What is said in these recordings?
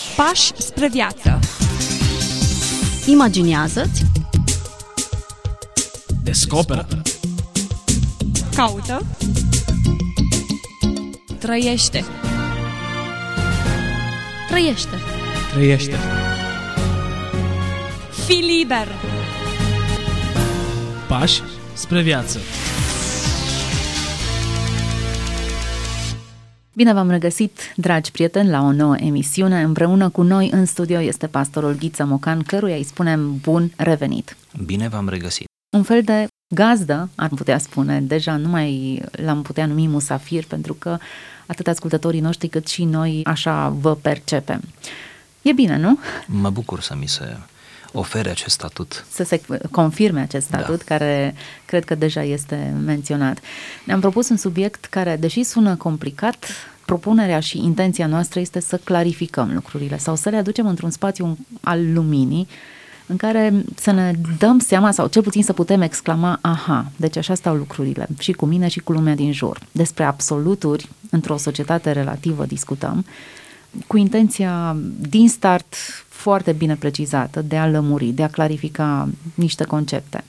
Pași spre viață. Imaginează-ți. Descoperă. Caută. Trăiește. Trăiește. Trăiește. Fii liber. Pași spre viață. Bine v-am regăsit, dragi prieteni, la o nouă emisiune. Împreună cu noi în studio este pastorul Ghiță Mocan, căruia îi spunem bun revenit. Bine v-am regăsit. Un fel de gazdă, ar putea spune, deja nu mai l-am putea numi musafir, pentru că atât ascultătorii noștri cât și noi așa vă percepem. E bine, nu? Mă bucur să mi se ofere acest statut. Să se confirme acest statut, care cred că deja este menționat. Ne-am propus un subiect care, deși sună complicat, propunerea și intenția noastră este să clarificăm lucrurile sau să le aducem într-un spațiu al luminii în care să ne dăm seama sau cel puțin să putem exclama, aha, deci așa stau lucrurile și cu mine și cu lumea din jur. Despre absoluturi într-o societate relativă discutăm, cu intenția din start foarte bine precizată de a lămuri, de a clarifica niște concepte.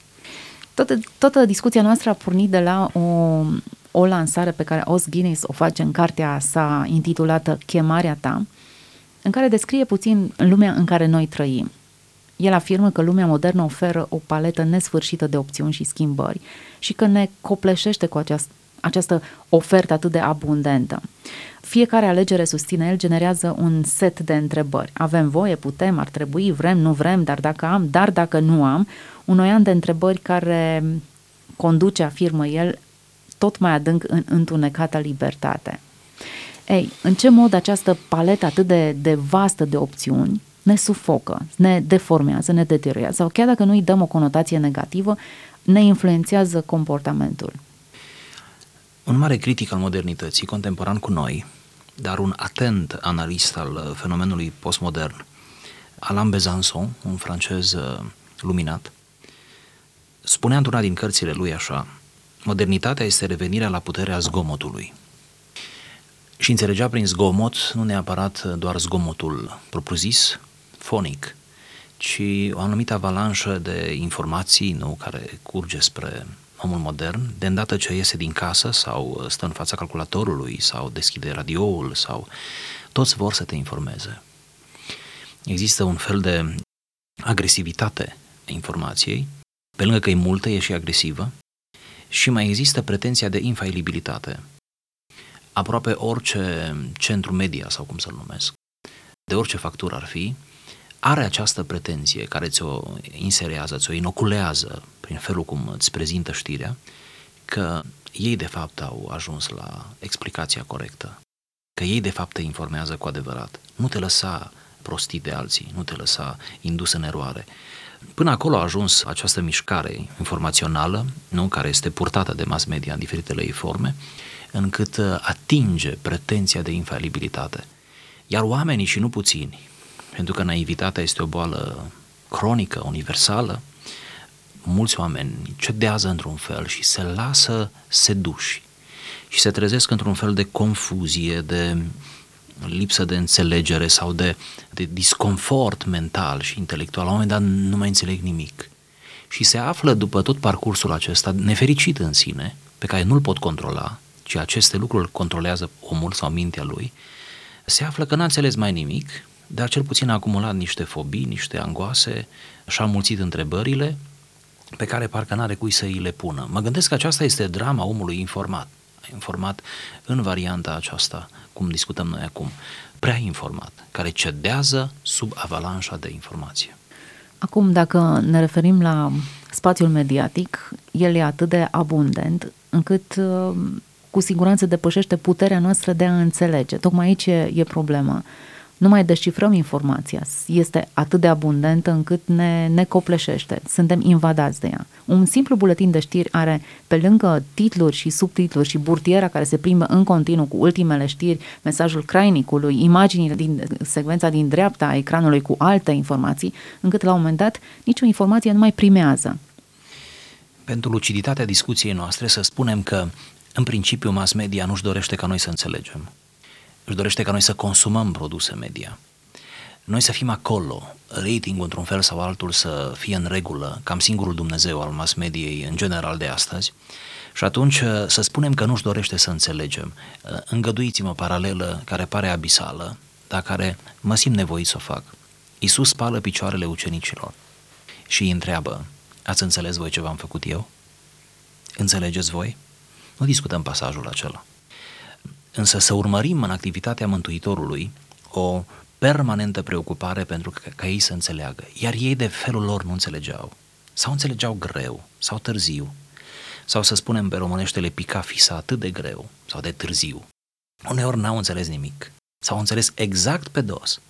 Toată discuția noastră a pornit de la o lansare pe care Os Guinness o face în cartea sa intitulată Chemarea ta, în care descrie puțin lumea în care noi trăim. El afirmă că lumea modernă oferă o paletă nesfârșită de opțiuni și schimbări și că ne copleșește cu această ofertă atât de abundentă. Fiecare alegere, susține el, generează un set de întrebări. Avem voie, putem, ar trebui, vrem, nu vrem, dar dacă am, dar dacă nu am, un oian de întrebări care conduce, afirmă el, tot mai adânc în întunecata libertate. Ei, în ce mod această paletă atât de vastă de opțiuni ne sufocă, ne deformează, ne deteriorează, sau chiar dacă nu îi dăm o conotație negativă, ne influențează comportamentul. Un mare critic al modernității, contemporan cu noi, dar un atent analist al fenomenului postmodern, Alain Besançon, un francez luminat, spunea într-una din cărțile lui așa: modernitatea este revenirea la puterea zgomotului. Și înțelegea prin zgomot nu neapărat doar zgomotul propriu-zis, fonic, ci o anumită avalanșă de informații, nu, care curge spre omul modern, de îndată ce iese din casă sau stă în fața calculatorului sau deschide radioul sau toți vor să te informeze. Există un fel de agresivitate a informației, pe lângă că e multă, e și agresivă, și mai există pretenția de infailibilitate. Aproape orice centru media, sau cum să-l numesc, de orice factură ar fi, are această pretenție care ți-o inserează, ți-o inoculează prin felul cum îți prezintă știrea, că ei de fapt au ajuns la explicația corectă, că ei de fapt te informează cu adevărat. Nu te lăsa prostit de alții, nu te lăsa indus în eroare. Până acolo a ajuns această mișcare informațională, nu, care este purtată de mass media în diferitele ei forme, încât atinge pretenția de infalibilitate. Iar oamenii, și nu puțini, pentru că naivitatea este o boală cronică, universală, mulți oameni cedează într-un fel și se lasă seduși și se trezesc într-un fel de confuzie, de lipsă de înțelegere sau de disconfort mental și intelectual. La un moment dat nu mai înțeleg nimic și se află după tot parcursul acesta nefericit în sine, pe care nu-l pot controla, ci aceste lucruri îl controlează omul sau mintea lui, se află că n-a înțeles mai nimic, dar cel puțin a acumulat niște fobii, niște angoase și-a mulțit întrebările pe care parcă n-are cui să îi le pună. Mă gândesc că aceasta este drama omului informat în varianta aceasta, cum discutăm noi acum, prea informat, care cedează sub avalanșa de informație. Acum, dacă ne referim la spațiul mediatic, el e atât de abundent încât cu siguranță depășește puterea noastră de a înțelege. Tocmai aici e problema. Nu mai descifrăm informația. Este atât de abundentă încât ne copleșește. Suntem invadați de ea. Un simplu buletin de știri are, pe lângă titluri și subtitluri și burtiera care se plimbă în continuu cu ultimele știri, mesajul crainicului, imaginile din secvența din dreapta a ecranului cu alte informații, încât la un moment dat nicio informație nu mai primează. Pentru luciditatea discuției noastre să spunem că în principiu mass media nu-și dorește ca noi să înțelegem. Își dorește ca noi să consumăm produse media. noi să fim acolo, ratingul într-un fel sau altul să fie în regulă, cam singurul Dumnezeu al mass mediei în general de astăzi, și atunci să spunem că nu-și dorește să înțelegem. Îngăduiți-mă o paralelă care pare abisală, dar care mă simt nevoit să o fac. Iisus spală picioarele ucenicilor și îi întreabă: ați înțeles voi ce v-am făcut eu? Înțelegeți voi? Nu discutăm pasajul acela. Însă să urmărim în activitatea Mântuitorului o permanentă preocupare pentru ca ei să înțeleagă. Iar ei de felul lor nu înțelegeau. Sau înțelegeau greu, sau târziu. Sau să spunem pe românește, le pica fisa atât de greu sau de târziu. Uneori n-au înțeles nimic. S-au înțeles exact pe dos.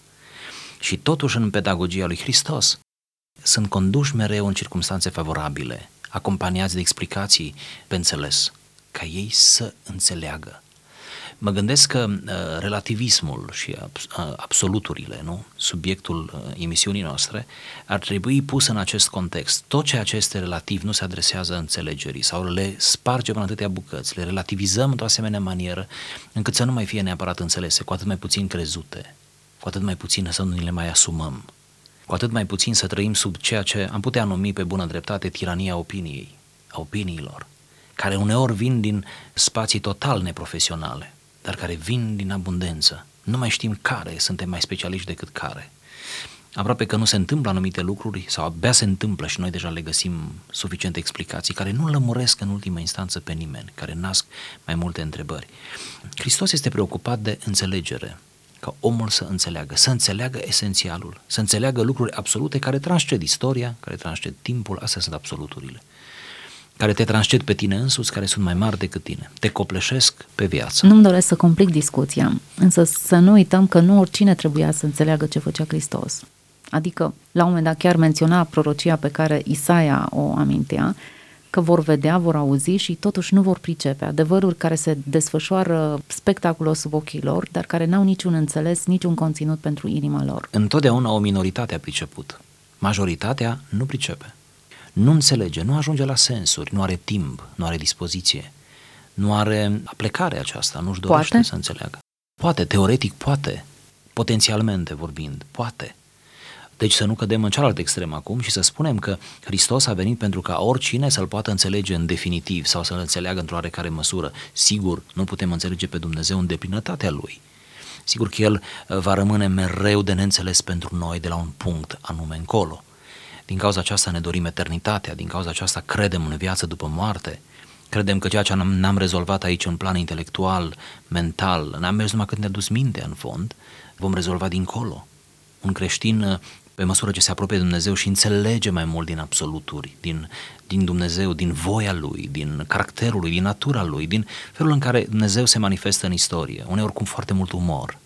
Și totuși în pedagogia lui Hristos sunt conduși mereu în circumstanțe favorabile, acompaniați de explicații pe înțeles, ca ei să înțeleagă. Mă gândesc că relativismul și absoluturile, nu? Subiectul emisiunii noastre, ar trebui pus în acest context. Tot ceea ce este relativ nu se adresează înțelegerii sau le spargem în atâtea bucăți, le relativizăm într-o asemenea manieră încât să nu mai fie neapărat înțelese, cu atât mai puțin crezute, cu atât mai puțin să nu ni le mai asumăm, cu atât mai puțin să trăim sub ceea ce am putea numi pe bună dreptate tirania opiniei, a opiniilor, care uneori vin din spații total neprofesionale, dar care vin din abundență. Nu mai știm care, suntem mai specialiști decât care. Aproape că nu se întâmplă anumite lucruri sau abia se întâmplă și noi deja le găsim suficiente explicații care nu lămuresc în ultima instanță pe nimeni, care nasc mai multe întrebări. Hristos este preocupat de înțelegere, ca omul să înțeleagă esențialul, să înțeleagă lucruri absolute care transced istoria, care transced timpul, astea sunt absoluturile, care te transced pe tine însuți, care sunt mai mari decât tine, te copleșesc pe viață. Nu-mi doresc să complic discuția, însă să nu uităm că nu oricine trebuia să înțeleagă ce făcea Hristos. Adică, la un moment dat chiar menționa prorocia pe care Isaia o amintea, că vor vedea, vor auzi și totuși nu vor pricepe. Adevăruri care se desfășoară spectaculos sub ochii lor, dar care n-au niciun înțeles, niciun conținut pentru inima lor. Întotdeauna o minoritate a priceput. Majoritatea nu pricepe. Nu înțelege, nu ajunge la sensuri, nu are timp, nu are dispoziție, nu are aplecarea aceasta, nu-și dorește să înțeleagă. Poate, teoretic poate, potențialmente vorbind, poate. Deci să nu cădem în cealaltă extremă acum și să spunem că Hristos a venit pentru ca oricine să-L poată înțelege în definitiv sau să-L înțeleagă într-o oarecare măsură. Sigur, nu putem înțelege pe Dumnezeu în deplinătatea Lui. Sigur că El va rămâne mereu de neînțeles pentru noi de la un punct anume încolo. Din cauza aceasta ne dorim eternitatea, din cauza aceasta credem în viață după moarte, credem că ceea ce n-am rezolvat aici în plan intelectual, mental, n-am mers numai când ne-a dus mintea în fond, vom rezolva dincolo. Un creștin, pe măsură ce se apropie de Dumnezeu și înțelege mai mult din absoluturi, din Dumnezeu, din voia Lui, din caracterul Lui, din natura Lui, din felul în care Dumnezeu se manifestă în istorie, uneori cu foarte mult umor.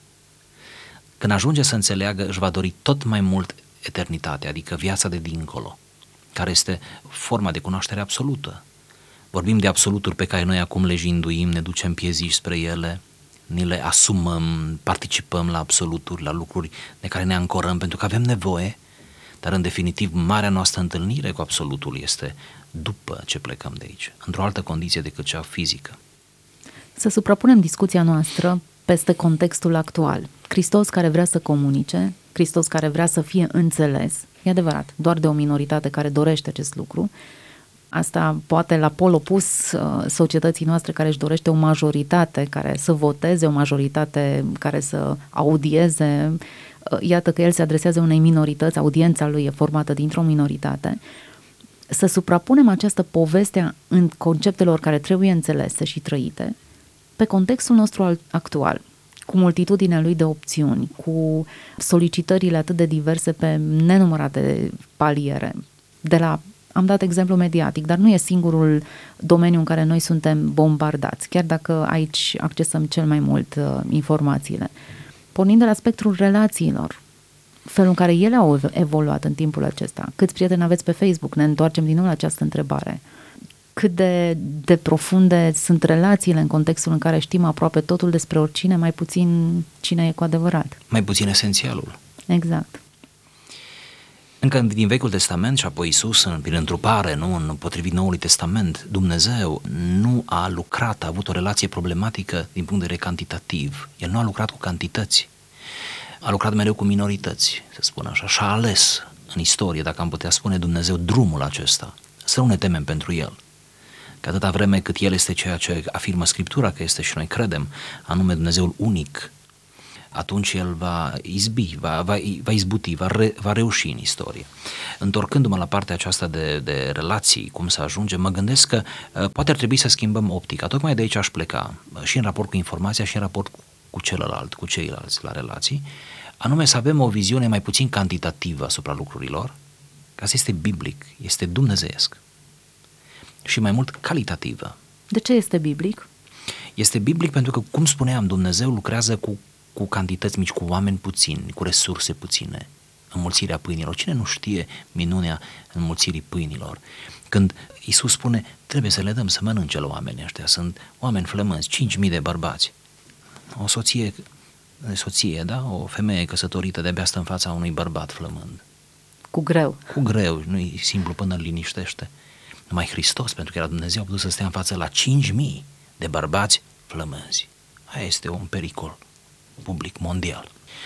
Când ajunge să înțeleagă, își va dori tot mai mult eternitatea, adică viața de dincolo, care este forma de cunoaștere absolută. Vorbim de absoluturi pe care noi acum le jinduim, ne ducem pieziși spre ele, ni le asumăm, participăm la absoluturi, la lucruri de care ne ancorăm pentru că avem nevoie, dar în definitiv marea noastră întâlnire cu absolutul este după ce plecăm de aici, într-o altă condiție decât cea fizică. Să suprapunem discuția noastră peste contextul actual. Hristos care vrea să comunice, Hristos care vrea să fie înțeles, e adevărat, doar de o minoritate care dorește acest lucru. Asta poate la pol opus societății noastre care își dorește o majoritate care să voteze, o majoritate care să audieze. Iată că el se adresează unei minorități, audiența lui e formată dintr-o minoritate. Să suprapunem această poveste în conceptelor care trebuie înțelese și trăite pe contextul nostru actual, cu multitudinea lui de opțiuni, cu solicitările atât de diverse pe nenumărate paliere. Am dat exemplu mediatic, dar nu e singurul domeniu în care noi suntem bombardați, chiar dacă aici accesăm cel mai mult informațiile. Pornind de la spectrul relațiilor, felul în care ele au evoluat în timpul acesta. Câți prieteni aveți pe Facebook? Ne întoarcem din nou la această întrebare. Cât de profunde sunt relațiile în contextul în care știm aproape totul despre oricine, mai puțin cine e cu adevărat. Mai puțin esențialul. Exact. Încă din Vechiul Testament și apoi Iisus, prin întrupare, potrivit Noului Testament, Dumnezeu nu a lucrat, a avut o relație problematică din punct de vedere cantitativ. El nu a lucrat cu cantități. A lucrat mereu cu minorități, să spun așa, și a ales în istorie, dacă am putea spune, Dumnezeu drumul acesta. Să nu ne temem pentru El. Că atâta vreme cât El este ceea ce afirmă Scriptura că este și noi credem, anume Dumnezeul unic, atunci El va izbi, va izbuti, va reuși în istorie. Întorcându-mă la partea aceasta de relații, cum să ajungem, mă gândesc că poate ar trebui să schimbăm optica. Tocmai de aici aș pleca, și în raport cu informația, și în raport cu celălalt, cu ceilalți la relații, anume să avem o viziune mai puțin cantitativă asupra lucrurilor, că asta este biblic, este dumnezeiesc, și mai mult calitativă. De ce este biblic? Este biblic pentru că, cum spuneam, Dumnezeu lucrează cu cantități mici, cu oameni puțini, cu resurse puține, înmulțirea pâinilor. Cine nu știe minunea înmulțirii pâinilor? Când Iisus spune, trebuie să le dăm să mănânce la oamenii ăștia, sunt oameni flămânzi, 5.000 de bărbați. O soție, da? O femeie căsătorită de-abia stă în fața unui bărbat flămând. Cu greu. Cu greu, nu-i simplu până îl liniștește. Numai Hristos, pentru că era Dumnezeu, a putut să stea în față la 5.000 de bărbați flămânzi. Aia este un pericol public, mondial.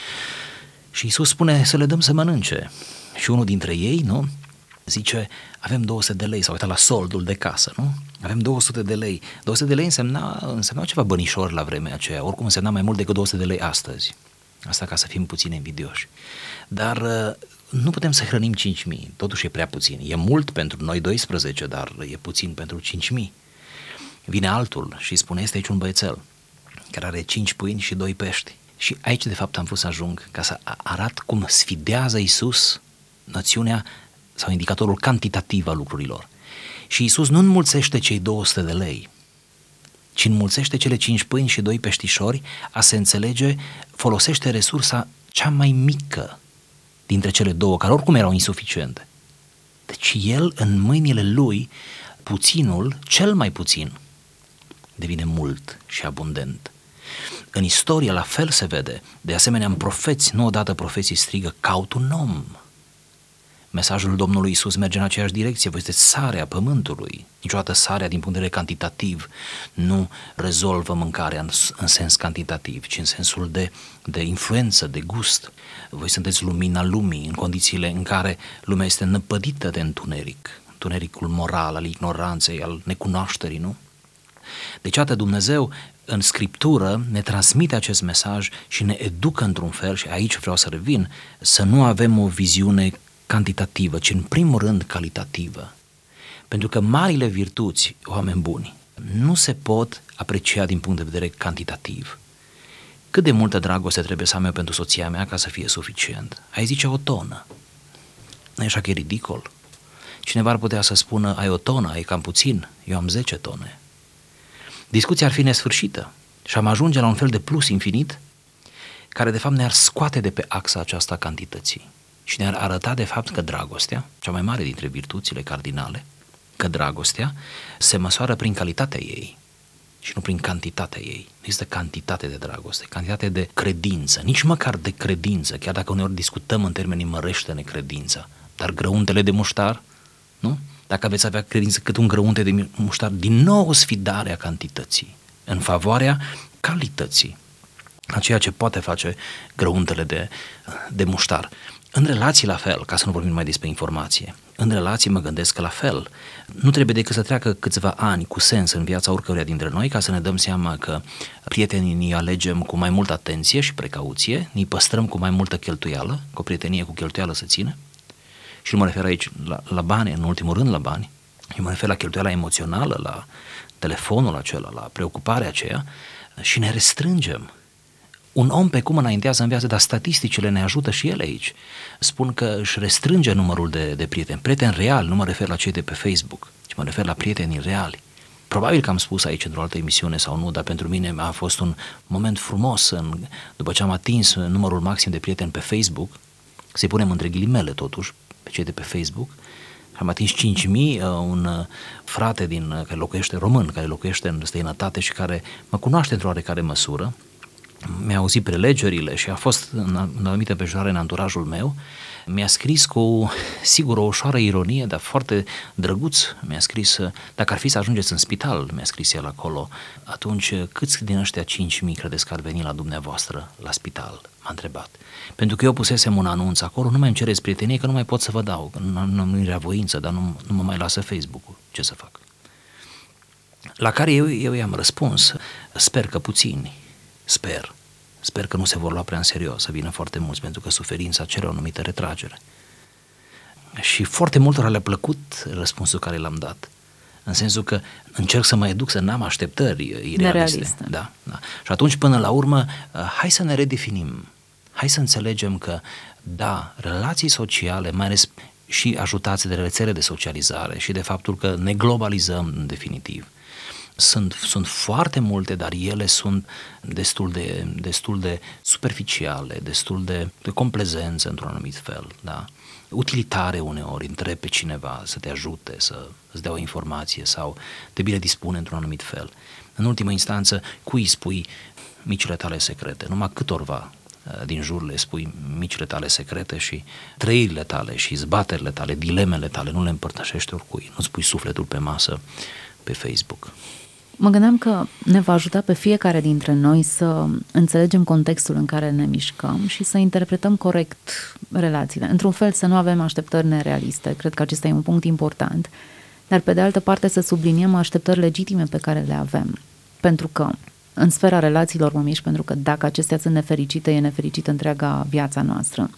Și Iisus spune să le dăm să mănânce. Și unul dintre ei, nu? Zice, avem 200 de lei, s-a uitat la soldul de casă, nu? Avem 200 de lei. 200 de lei însemna ceva bănișori la vremea aceea, oricum însemna mai mult decât 200 de lei astăzi. Asta ca să fim puțin invidioși. Dar nu putem să hrănim 5.000, totuși e prea puțin. E mult pentru noi 12, dar e puțin pentru 5.000. Vine altul și îi spune, este aici un băiețel care are 5 pâini și 2 pești. Și aici de fapt am vrut să ajung ca să arat cum sfidează Iisus noțiunea sau indicatorul cantitativ al lucrurilor. Și Iisus nu înmulțește cei 200 de lei, ci înmulțește cele 5 pâini și 2 peștișori, a se înțelege, folosește resursa cea mai mică dintre cele două, care oricum erau insuficiente. Deci El, în mâinile Lui, puținul, cel mai puțin, devine mult și abundent. În istorie la fel se vede, de asemenea în profeți, nu odată profeții strigă, caut un om. Mesajul Domnului Iisus merge în aceeași direcție, voi sunteți sarea pământului. Niciodată sarea din punct de vedere cantitativ nu rezolvă mâncarea în sens cantitativ, ci în sensul de influență, de gust. Voi sunteți lumina lumii în condițiile în care lumea este năpădită de întunericul moral, al ignoranței, al necunoașterii, nu? Deci, iată, Dumnezeu în Scriptură ne transmite acest mesaj și ne educă într-un fel, și aici vreau să revin, să nu avem o viziune cantitativă, ci în primul rând calitativă. Pentru că marile virtuți, oameni buni, nu se pot aprecia din punct de vedere cantitativ. Cât de multă dragoste trebuie să am eu pentru soția mea ca să fie suficient? Ai zice o tonă. Nu e așa că e ridicol? Cineva ar putea să spună, ai o tonă, ai cam puțin, eu am 10 tone. Discuția ar fi nesfârșită și am ajunge la un fel de plus infinit care de fapt ne-ar scoate de pe axa aceasta cantității și ne-ar arăta de fapt că dragostea, cea mai mare dintre virtuțile cardinale, că dragostea se măsoară prin calitatea ei și nu prin cantitatea ei. Nu există cantitate de dragoste, cantitate de credință, nici măcar de credință, chiar dacă uneori discutăm în termenii mărește-ne credința, dar grăuntele de muștar, nu? Dacă aveți avea credință cât un grăunte de muștar, din nou o sfidare a cantității în favoarea calității, a ceea ce poate face grăuntele de muștar. În relații la fel, ca să nu vorbim mai despre informație, în relații mă gândesc că la fel, nu trebuie decât să treacă câțiva ani cu sens în viața oricăruia dintre noi ca să ne dăm seama că prietenii ni alegem cu mai multă atenție și precauție, ni păstrăm cu mai multă cheltuială, cu o prietenie cu cheltuială să ține. Și nu mă refer aici la bani, în ultimul rând la bani, eu mă refer la cheltuiala emoțională, la telefonul acela, la preocuparea aceea și ne restrângem. Un om pe cum înaintează în viață, dar statisticile ne ajută și ele aici. Spun că își restrânge numărul de prieteni. Prieteni reali, nu mă refer la cei de pe Facebook, ci mă refer la prietenii reali. Probabil că am spus aici într-o altă emisiune sau nu, dar pentru mine a fost un moment frumos după ce am atins numărul maxim de prieteni pe Facebook, să-i punem între ghilimele totuși, pe cei de pe Facebook, am atins 5.000, un frate care locuiește român, care locuiește în străinătate și care mă cunoaște într-o oarecare măsură, mi-a auzit prelegerile și a fost în anumită împrejurare în anturajul meu, mi-a scris cu, sigur, o ușoară ironie, dar foarte drăguț, mi-a scris, dacă ar fi să ajungeți în spital, mi-a scris el acolo, atunci câți din ăștia 5.000 credeți că ar veni la dumneavoastră la spital? M-a întrebat. Pentru că eu pusesem un anunț acolo, nu mai îmi cereți prietenie, că nu mai pot să vă dau, că nu era voință, dar nu mă mai lasă Facebook-ul. Ce să fac? La care eu i-am răspuns, sper că puțini, sper că nu se vor lua prea în serios, să vină foarte mulți, pentru că suferința cere o anumită retragere. Și foarte multora le-a plăcut răspunsul care l-am dat, în sensul că încerc să mă educ să n-am așteptări irealiste. Da. Și atunci, până la urmă, hai să ne redefinim, hai să înțelegem că, da, relații sociale, mai ales și ajutați de rețele de socializare și de faptul că ne globalizăm în definitiv, sunt foarte multe, dar ele sunt destul de superficiale, destul de complezență într-un anumit fel, da? Utilitare uneori, întrebi pe cineva să te ajute, să îți dea o informație sau te bine dispune într-un anumit fel. În ultimă instanță, cui îi spui micile tale secrete? Numai câtorva din jur le spui micile tale secrete și trăirile tale și zbaterile tale, dilemele tale, nu le împărtășești oricui, nu-ți pui sufletul pe masă pe Facebook. Mă gândeam că ne va ajuta pe fiecare dintre noi să înțelegem contextul în care ne mișcăm și să interpretăm corect relațiile. Într-un fel să nu avem așteptări nerealiste, cred că acesta e un punct important, dar pe de altă parte să subliniem așteptări legitime pe care le avem. Pentru că în sfera relațiilor mă mișc, pentru că dacă acestea sunt nefericite, e nefericită întreaga viața noastră.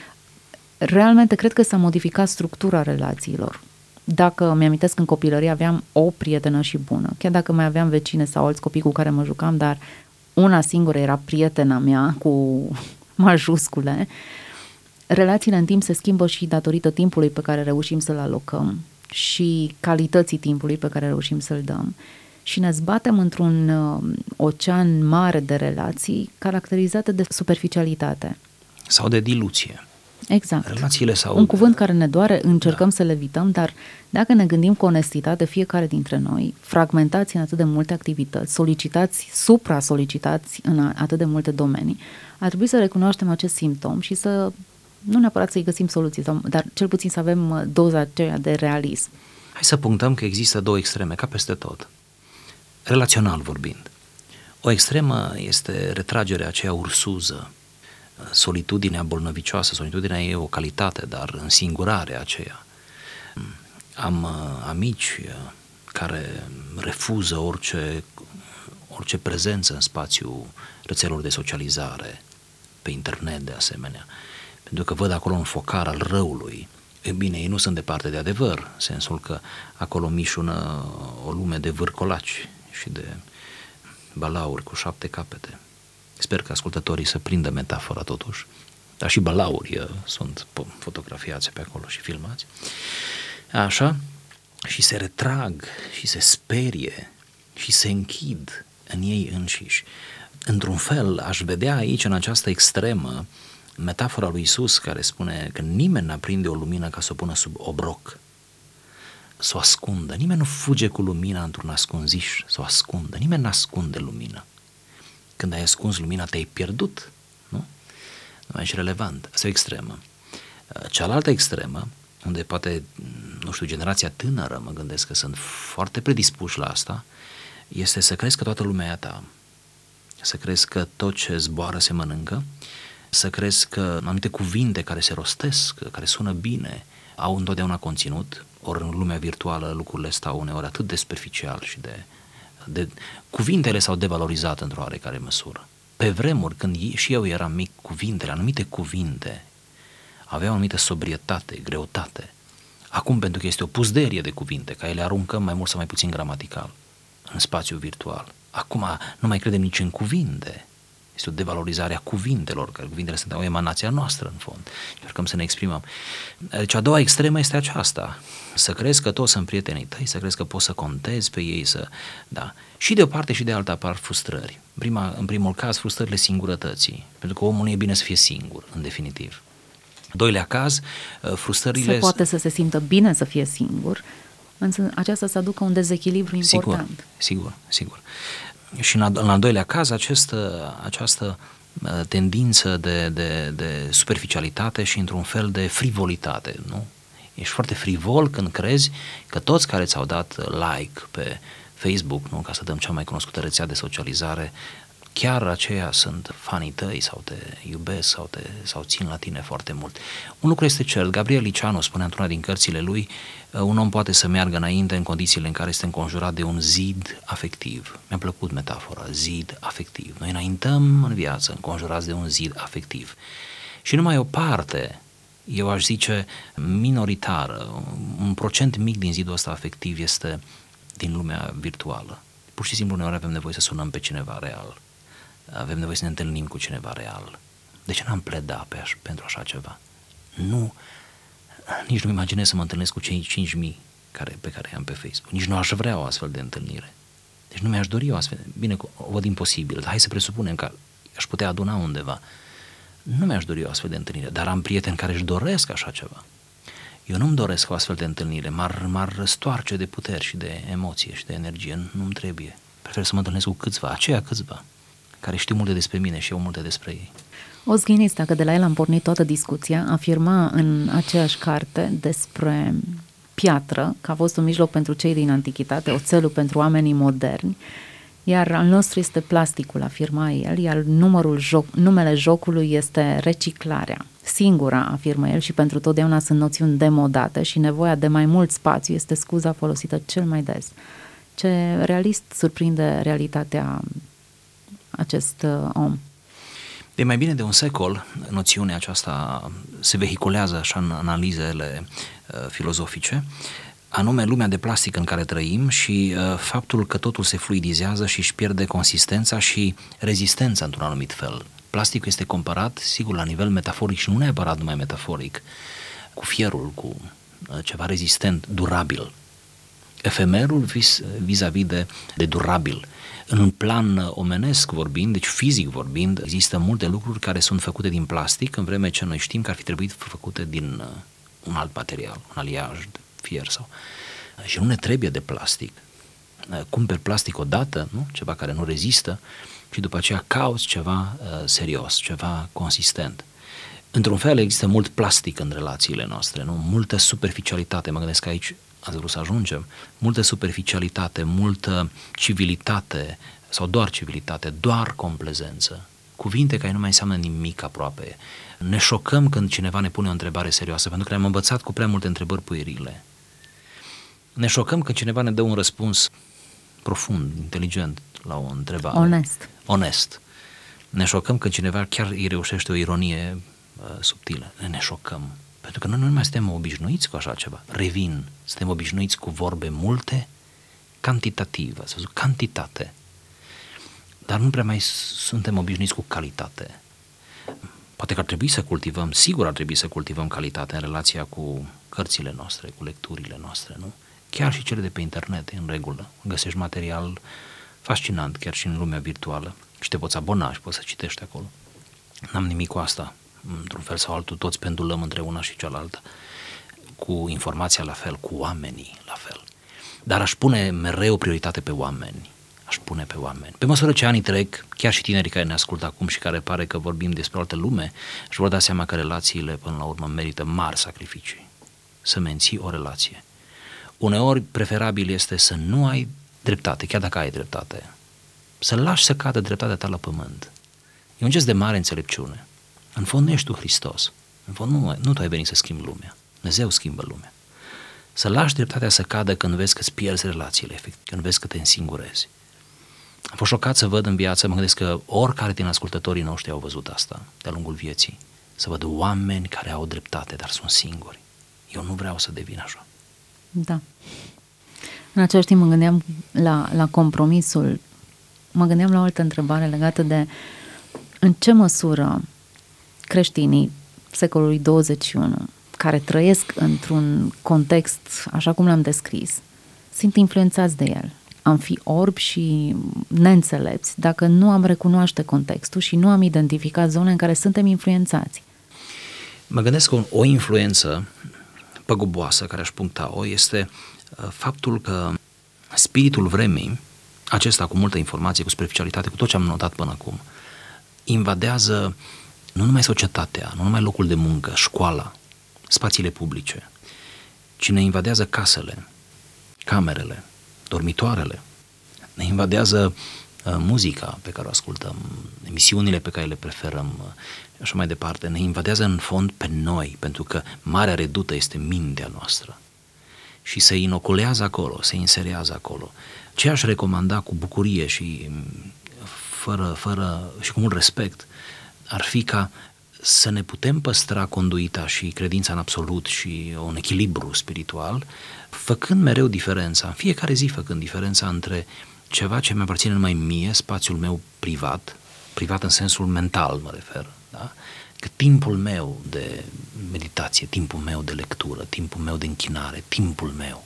Realmente cred că s-a modificat structura relațiilor. Dacă mi-amintesc în copilărie aveam o prietenă și bună, chiar dacă mai aveam vecine sau alți copii cu care mă jucam, dar una singură era prietena mea cu majuscule, relațiile în timp se schimbă și datorită timpului pe care reușim să-l alocăm și calității timpului pe care reușim să-l dăm și ne zbatem într-un ocean mare de relații caracterizate de superficialitate. Sau de diluție. Exact. Relațiile sau... Un cuvânt care ne doare, încercăm să le evităm, dar dacă ne gândim cu onestitate, fiecare dintre noi, fragmentați în atât de multe activități, solicitați, supra-solicitați în atât de multe domenii, ar trebui să recunoaștem acest simptom și să, nu neapărat să-i găsim soluții, dar cel puțin să avem doza aceea de realism. Hai să punctăm că există două extreme, ca peste tot. Relațional vorbind. O extremă este retragerea aceea ursuză, solitudinea bolnăvicioasă, solitudinea e o calitate, dar însingurarea aceea. Am amici care refuză orice prezență în spațiul rețelelor de socializare, pe internet de asemenea, pentru că văd acolo un focar al răului. E bine, ei nu sunt departe de adevăr, în sensul că acolo mișună o lume de vârcolaci și de balauri cu 7 capete. Sper că ascultătorii să prindă metafora totuși, dar și balauri sunt fotografiați pe acolo și filmați. Așa, și se retrag și se sperie și se închid în ei înșiși. Într-un fel, aș vedea aici, în această extremă, metafora lui Iisus care spune că nimeni n-aprinde o lumină ca să o pună sub obroc, să o ascundă. Nimeni nu fuge cu lumina într-un ascunziș, să o ascundă. Nimeni n-ascunde lumina. Când ai ascuns lumina, te-ai pierdut, nu? Nu mai ești relevant. Asta e o extremă. Cealaltă extremă, unde poate, nu știu, generația tânără, mă gândesc că sunt foarte predispuși la asta, este să crezi că toată lumea e a ta. Să crezi că tot ce zboară se mănâncă, să crezi că anumite cuvinte care se rostesc, care sună bine, au întotdeauna conținut, ori în lumea virtuală lucrurile stau uneori atât de superficial și de cuvintele s-au devalorizat într-o oarecare măsură. Pe vremuri, când și eu eram mic, anumite cuvinte aveau o anumită sobrietate, greutate. Acum, pentru că este o puzderie de cuvinte, ca ele aruncăm mai mult sau mai puțin gramatical în spațiul virtual. Acum nu mai credem nici în cuvinte. Este o devalorizare a cuvintelor, că cuvintele sunt o emanație a noastră, în fond. Încercăm să ne exprimăm. Deci a doua extremă este aceasta. Să crezi că toți sunt prietenii tăi, să crezi că poți să contezi pe ei, da. Și de o parte și de alta apar frustrări. În primul caz, frustrările singurătății, pentru că omul nu e bine să fie singur, în definitiv. Doilea caz, frustrările... Se poate să se simtă bine să fie singur, însă aceasta să aducă un dezechilibru important. Sigur. Și în al doilea caz, această tendință de superficialitate și într-un fel de frivolitate, nu? Ești foarte frivol când crezi că toți care ți-au dat like pe Facebook, nu, ca să dăm cea mai cunoscută rețea de socializare, chiar aceia sunt fanii tăi sau te iubesc sau țin la tine foarte mult. Un lucru este cert, Gabriel Liceanu spunea într-una din cărțile lui, un om poate să meargă înainte în condițiile în care este înconjurat de un zid afectiv. Mi-a plăcut metafora, zid afectiv. Noi înaintăm în viață înconjurați de un zid afectiv. Și numai o parte, eu aș zice minoritară, un procent mic din zidul ăsta afectiv este din lumea virtuală. Pur și simplu uneori avem nevoie să sunăm pe cineva real. Avem nevoie să ne întâlnim cu cineva real. De ce n-am pledat pentru așa ceva? Nu, nici nu imaginez să mă întâlnesc cu cei 5.000 pe care i-am pe Facebook. Nici nu aș vrea o astfel de întâlnire. Deci nu mi-aș dori o astfel. Bine, o văd imposibil, dar hai să presupunem că aș putea aduna undeva. Nu mi-aș dori o astfel de întâlnire, dar am prieteni care își doresc așa ceva. Eu nu-mi doresc o astfel de întâlnire, m-ar răstoarce de puteri și de emoție și de energie, nu-mi trebuie. Prefer să mă întâlnesc cu aceia câțiva, care știu multe despre mine și eu multe despre ei. Ozghinis, dacă de la el am pornit toată discuția, afirma în aceeași carte despre piatră, că a fost un mijloc pentru cei din antichitate, oțelul pentru oamenii moderni, iar al nostru este plasticul, afirma el, iar numele jocului este reciclarea. Singura, afirmă el, și pentru totdeauna sunt noțiuni demodate și nevoia de mai mult spațiu este scuza folosită cel mai des. Ce realist surprinde realitatea acest om. De mai bine de un secol, noțiunea aceasta se vehiculează așa în analizele filozofice, anume lumea de plastic în care trăim și faptul că totul se fluidizează și își pierde consistența și rezistența într-un anumit fel. Plasticul este comparat, sigur, la nivel metaforic și nu neapărat numai metaforic, cu fierul, cu ceva rezistent, durabil. Efemerul vis-a-vis de durabil. În plan omenesc vorbind, deci fizic vorbind, există multe lucruri care sunt făcute din plastic, în vreme ce noi știm că ar fi trebuit făcute din un alt material, un aliaj de fier sau... Și nu ne trebuie de plastic. Cumperi plastic odată, nu? Ceva care nu rezistă, și după aceea cauți ceva serios, ceva consistent. Într-un fel există mult plastic în relațiile noastre, nu? Multă superficialitate, mă gândesc că aici ați vrut să ajungem, multă superficialitate, multă civilitate sau doar civilitate, doar complezență, cuvinte care nu mai înseamnă nimic aproape. Ne șocăm când cineva ne pune o întrebare serioasă, pentru că ne-am învățat cu prea multe întrebări puerile. Ne șocăm când cineva ne dă un răspuns profund, inteligent la o întrebare. Onest. Ne șocăm când cineva chiar îi reușește o ironie subtilă. Ne șocăm. Pentru că noi nu mai suntem obișnuiți cu așa ceva. Revin, suntem obișnuiți cu vorbe multe, cantitativ, ați văzut, cantitate. Dar nu prea mai suntem obișnuiți cu calitate. Poate că ar trebui să cultivăm, sigur ar trebui să cultivăm calitate în relația cu cărțile noastre, cu lecturile noastre, nu? Chiar și cele de pe internet, în regulă. Găsești material fascinant, chiar și în lumea virtuală. Și te poți abona și poți să citești acolo. N-am nimic cu asta. Într-un fel sau altul, toți pendulăm între una și cealaltă. Cu informația la fel, cu oamenii la fel. Dar aș pune mereu prioritate pe oameni. Pe măsură ce anii trec, chiar și tinerii care ne ascultă acum și care pare că vorbim despre o altă lume, își vor da seama că relațiile, până la urmă, merită mari sacrificii. Să menții o relație. Uneori, preferabil este să nu ai dreptate, chiar dacă ai dreptate. Să lași să cadă dreptatea ta la pământ. E un gest de mare înțelepciune. În fond nu ești tu Hristos. În fond nu tu ai venit să schimbi lumea. Dumnezeu schimbă lumea. Să lași dreptatea să cadă când vezi că îți pierzi relațiile, efectiv, când vezi că te însingurezi. Am fost șocat să văd în viață, mă gândesc că oricare din ascultătorii noștri au văzut asta de-a lungul vieții. Să văd oameni care au dreptate, dar sunt singuri. Eu nu vreau să devin așa. Da. În același timp mă gândeam la compromisul. Mă gândeam la o altă întrebare legată de în ce măsură creștinii secolului 21, care trăiesc într-un context, așa cum l-am descris, sunt influențați de el. Am fi orbi și neînțelepți dacă nu am recunoaște contextul și nu am identificat zone în care suntem influențați. Mă gândesc că o influență păguboasă care aș puncta-o este faptul că spiritul vremii, acesta cu multă informație, cu superficialitate, cu tot ce am notat până acum, invadează nu numai societatea, nu numai locul de muncă, școala, spațiile publice, ci ne invadează casele, camerele, dormitoarele, ne invadează muzica pe care o ascultăm, emisiunile pe care le preferăm și așa mai departe, ne invadează în fond pe noi, pentru că marea redută este mintea noastră și se inoculează acolo, se inserează acolo. Ce aș recomanda cu bucurie și fără și cu mult respect ar fi ca să ne putem păstra conduita și credința în absolut și un echilibru spiritual, făcând mereu diferența, în fiecare zi făcând diferența între ceva ce mi-aparține numai mie, spațiul meu privat în sensul mental mă refer, da? Că timpul meu de meditație, timpul meu de lectură, timpul meu de închinare, timpul meu.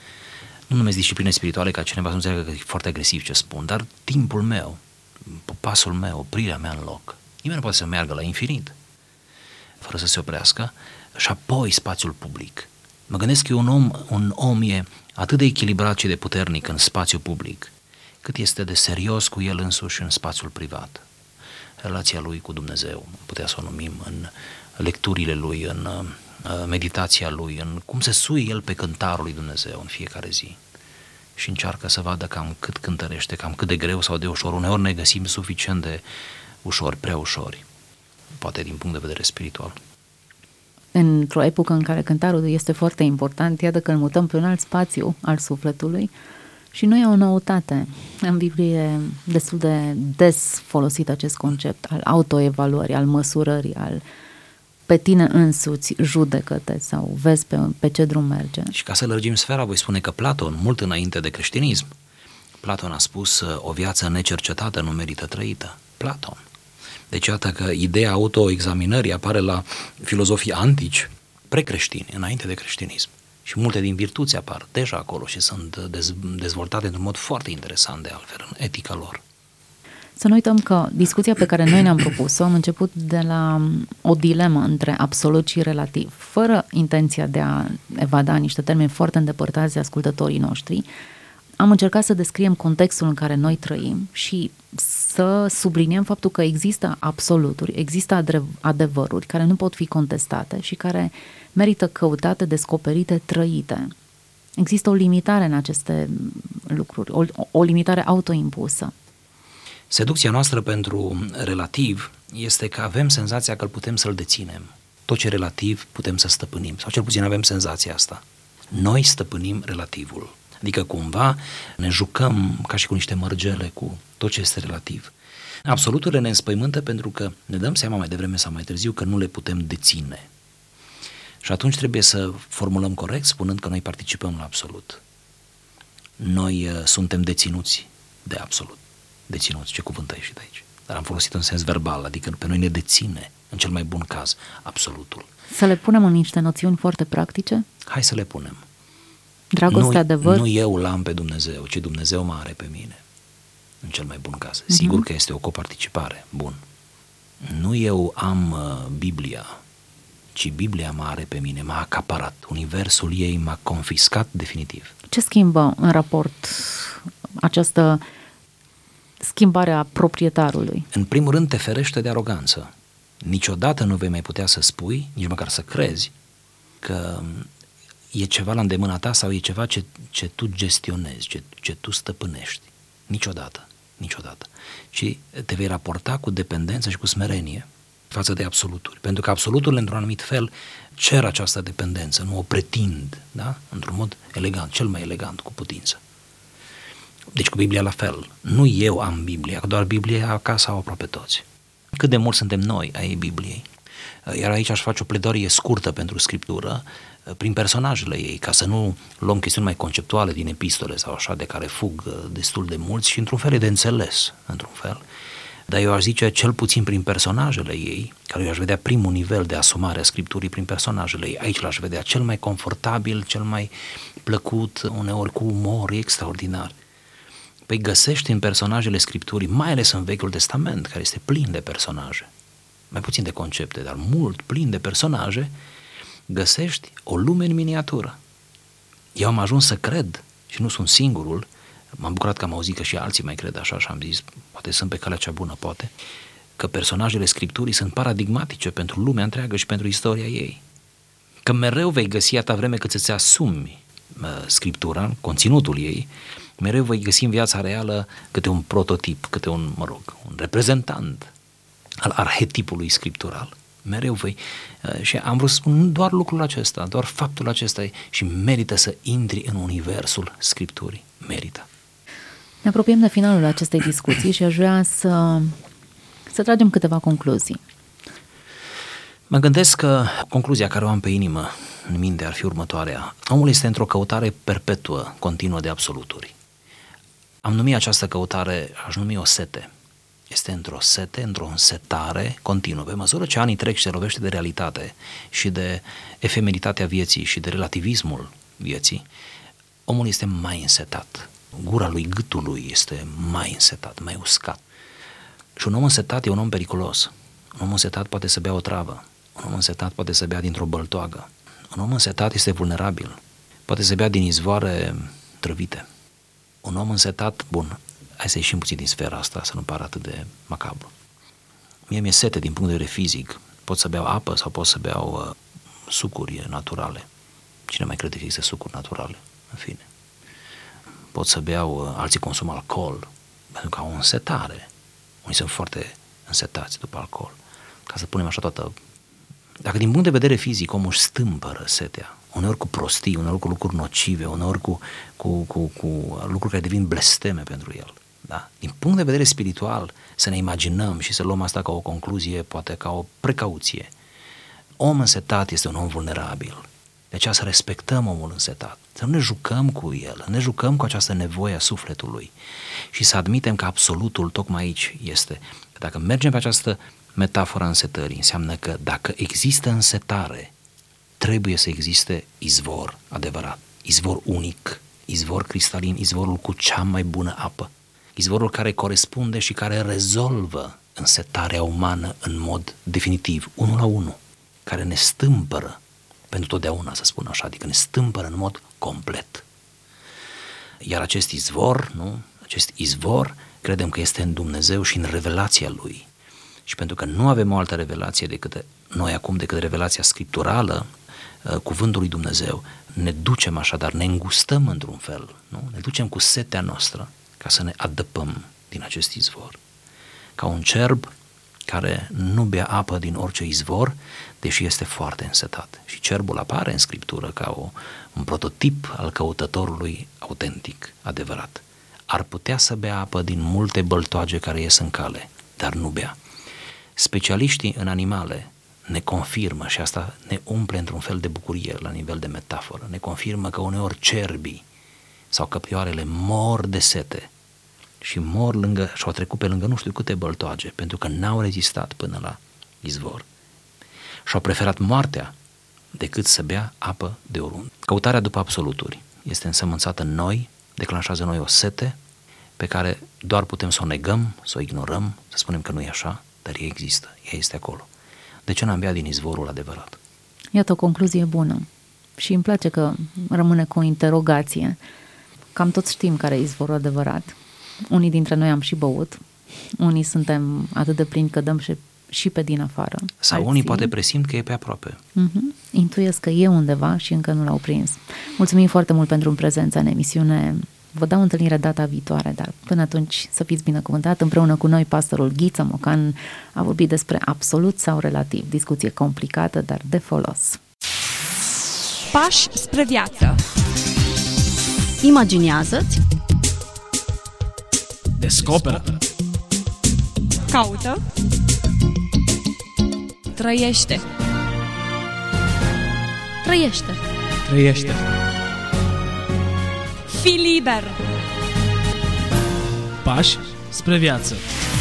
Nu numesc discipline spirituale ca cineva să nu înțeleagă că e foarte agresiv ce spun, dar timpul meu, pasul meu, oprirea mea în loc. Nimeni nu poate să meargă la infinit fără să se oprească și apoi spațiul public. Mă gândesc că un om e atât de echilibrat și de puternic în spațiul public, cât este de serios cu el însuși în spațiul privat. Relația lui cu Dumnezeu, putea să o numim, în lecturile lui, în meditația lui, în cum se suie el pe cântarul lui Dumnezeu în fiecare zi și încearcă să vadă cam cât cântărește, cam cât de greu sau de ușor. Uneori ne găsim suficient de ușori, prea ușori, poate din punct de vedere spiritual. Într-o epocă în care cântarul este foarte important, iată că îl mutăm pe un alt spațiu al sufletului și nu e o noutate. În Biblie destul de des folosit acest concept al autoevaluării, al măsurării, al pe tine însuți judecă-te sau vezi pe ce drum merge. Și ca să lărgim sfera, voi spune că Platon, mult înainte de creștinism, Platon a spus o viață necercetată nu merită trăită. Platon. Deci iată că ideea autoexaminării apare la filozofii antici, precreștini, înainte de creștinism. Și multe din virtuți apar deja acolo și sunt dezvoltate într-un mod foarte interesant de altfel în etica lor. Să nu uităm că discuția pe care noi ne-am propus-o am început de la o dilemă între absolut și relativ, fără intenția de a evada niște termeni foarte îndepărtați de ascultătorii noștri. Am încercat să descriem contextul în care noi trăim și să subliniem faptul că există absoluturi, există adevăruri care nu pot fi contestate și care merită căutate, descoperite, trăite. Există o limitare în aceste lucruri, o limitare autoimpusă. Seducția noastră pentru relativ este că avem senzația că îl putem să-l deținem. Tot ce relativ putem să stăpânim, sau cel puțin avem senzația asta. Noi stăpânim relativul. Adică cumva ne jucăm ca și cu niște mărgele cu tot ce este relativ. Absoluturile ne înspăimântă pentru că ne dăm seama mai devreme sau mai târziu că nu le putem deține. Și atunci trebuie să formulăm corect spunând că noi participăm la absolut. Noi suntem deținuți de absolut. Deținuți, ce cuvânt a ieșit aici? Dar am folosit în sens verbal, adică pe noi ne deține, în cel mai bun caz, absolutul. Să le punem în niște noțiuni foarte practice? Hai să le punem. Dragoste, adevăr? Nu eu l-am pe Dumnezeu, ci Dumnezeu mă are pe mine, în cel mai bun caz. Sigur că este o coparticipare, bun. Nu eu am Biblia, ci Biblia mă are pe mine, m-a acaparat. Universul ei m-a confiscat definitiv. Ce schimbă în raport această schimbare a proprietarului? În primul rând te ferește de aroganță. Niciodată nu vei mai putea să spui, nici măcar să crezi, că e ceva la îndemâna ta sau e ceva ce tu gestionezi, ce tu stăpânești. Niciodată. Și te vei raporta cu dependență și cu smerenie față de absoluturi. Pentru că absoluturile, într-un anumit fel, cer această dependență, nu o pretind, da? Într-un mod elegant, cel mai elegant cu putință. Deci cu Biblia la fel. Nu eu am Biblia, doar Biblia acasă au aproape toți. Cât de mult suntem noi ai Bibliei. Iar aici aș face o pledoarie scurtă pentru Scriptură prin personajele ei, ca să nu luăm chestiuni mai conceptuale din epistole sau așa, de care fug destul de mulți și într-un fel e de înțeles, într-un fel. Dar eu aș zice cel puțin prin personajele ei, care eu aș vedea primul nivel de asumare a Scripturii prin personajele ei. Aici l-aș vedea cel mai confortabil, cel mai plăcut, uneori cu umor, extraordinar. Păi găsești în personajele Scripturii, mai ales în Vechiul Testament, care este plin de personaje, mai puțin de concepte, dar mult plin de personaje, găsești o lume în miniatură. Eu am ajuns să cred, și nu sunt singurul, m-am bucurat că am auzit că și alții mai cred așa și am zis, poate sunt pe calea cea bună, poate, că personajele Scripturii sunt paradigmatice pentru lumea întreagă și pentru istoria ei. Că mereu vei găsi atâta vreme cât îți asumi Scriptura, conținutul ei, Mereu voi găsi în viața reală câte un prototip, câte un reprezentant al arhetipului scriptural. Mereu voi. Și am vrut să spun nu doar lucrul acesta, doar faptul acesta și merită să intri în universul Scripturii. Merită. Ne apropiem de finalul acestei discuții și aș vrea să tragem câteva concluzii. Mă gândesc că concluzia care o am pe inimă, în minte, ar fi următoarea. Omul este într-o căutare perpetuă, continuă de absoluturi. Am numit această căutare, aș numi o sete. Este într-o însetare continuă. Pe măsură ce anii trec și se lovește de realitate și de efemeritatea vieții și de relativismul vieții, omul este mai însetat. Gura lui, gâtul lui este mai însetat, mai uscat. Și un om însetat e un om periculos. Un om însetat poate să bea o travă. Un om însetat poate să bea dintr-o băltoagă. Un om însetat este vulnerabil. Poate să bea din izvoare trăvite. Un om însetat, bun, hai să ieșim puțin din sfera asta, să nu pară atât de macabru. Mie mi-e sete din punct de vedere fizic. Pot să beau apă sau pot să beau sucuri naturale. Cine mai crede că există sucuri naturale? În fine. Pot să beau, alții consumă alcool, pentru că au o însetare. Unii sunt foarte însetați după alcool. Ca să punem așa toată... Dacă din punct de vedere fizic omul își stâmpără setea, uneori cu prostii, uneori cu lucruri nocive, uneori cu lucruri care devin blesteme pentru el. Da? Din punct de vedere spiritual, să ne imaginăm și să luăm asta ca o concluzie, poate ca o precauție. Om însetat este un om vulnerabil. De aceea să respectăm omul însetat, să nu ne jucăm cu el, să ne jucăm cu această nevoie a sufletului și să admitem că absolutul tocmai aici este. Dacă mergem pe această metaforă a însetării, înseamnă că dacă există însetare, trebuie să existe izvor adevărat, izvor unic, izvor cristalin, izvorul cu cea mai bună apă, izvorul care corespunde și care rezolvă însetarea umană în mod definitiv, unul la unul, care ne stâmpără pentru totdeauna, să spun așa, adică ne stâmpără în mod complet. Iar acest izvor, acest izvor, credem că este în Dumnezeu și în revelația Lui. Și pentru că nu avem o altă revelație decât noi acum, decât revelația scripturală, cuvântul lui Dumnezeu, ne ducem așadar, ne îngustăm într-un fel, nu? Ne ducem cu setea noastră ca să ne adăpăm din acest izvor. Ca un cerb care nu bea apă din orice izvor, deși este foarte însetat. Și cerbul apare în Scriptură ca un prototip al căutătorului autentic, adevărat. Ar putea să bea apă din multe băltoage care ies în cale, dar nu bea. Specialiștii în animale ne confirmă, și asta ne umple într-un fel de bucurie la nivel de metaforă, ne confirmă că uneori cerbii sau căprioarele mor de sete și și-au trecut pe lângă nu știu câte băltoage, pentru că n-au rezistat până la izvor. Și-au preferat moartea decât să bea apă de oriunde. Căutarea după absoluturi este însămânțată în noi, declanșează în noi o sete pe care doar putem să o negăm, să o ignorăm, să spunem că nu e așa, dar ea există, ea este acolo. De ce n-am bea din izvorul adevărat? Iată o concluzie bună și îmi place că rămâne cu o interogație. Cam toți știm care e izvorul adevărat. Unii dintre noi am și băut, unii suntem atât de plini că dăm și pe din afară. Sau alții, unii poate presimt că e pe aproape. Intuiesc că e undeva și încă nu l-au prins. Mulțumim foarte mult pentru prezența în emisiune. Vă dau întâlnire data viitoare, dar până atunci să fiți binecuvântat. Împreună cu noi, pastorul Ghiță Mocan a vorbit despre absolut sau relativ. Discuție complicată, dar de folos. Pași spre viață. Imaginează-ți, Descoperă. Caută. Trăiește. trăiește. Trăiește. Fii liber. Pași spre viață.